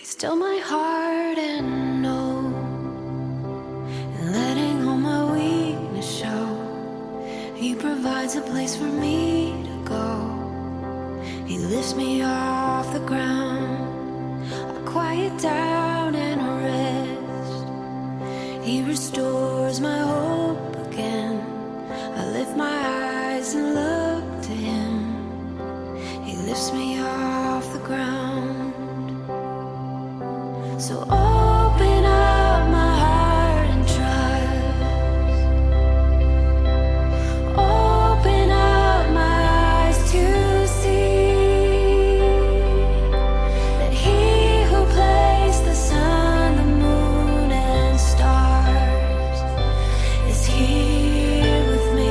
Still my heart and know, and letting all my weakness show. He provides a place for me to go. He lifts me off the ground. I quiet down and rest. He restores my hope again. I lift my eyes and look to him. He lifts me off the ground. So open up my heart and trust. Open up my eyes to see that He who placed the sun, the moon, and stars is here with me.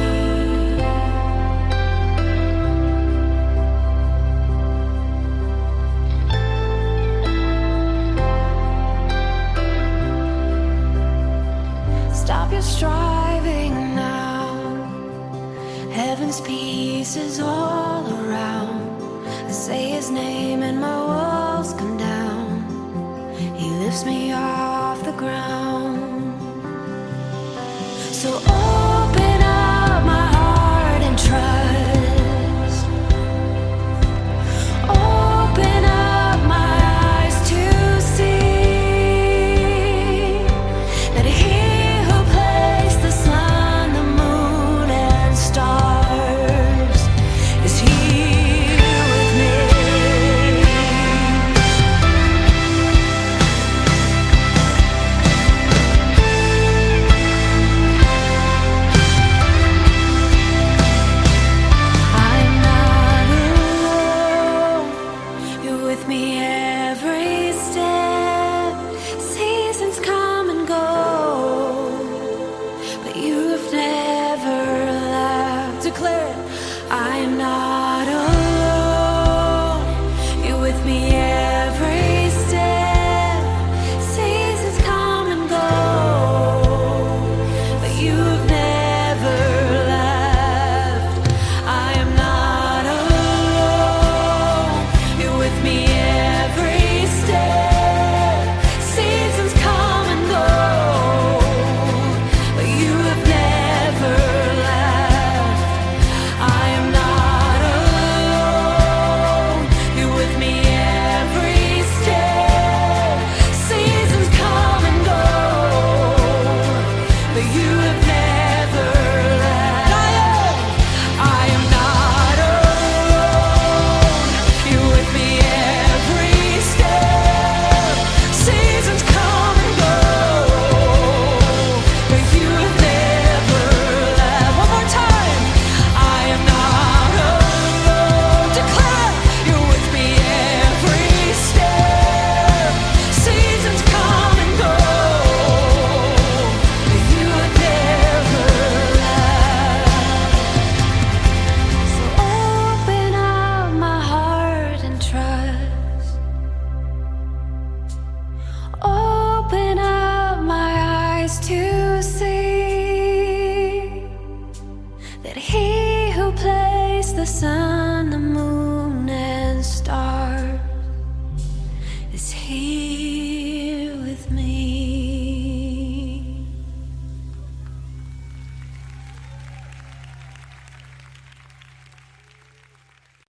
Stop your striving now. Heaven's peace is all around. I say His name and my walls come down. He lifts me off the ground. So open up my heart and trust. Open up my eyes to see that He the sun, the moon, and stars is here with me. I'm not alone. You're with me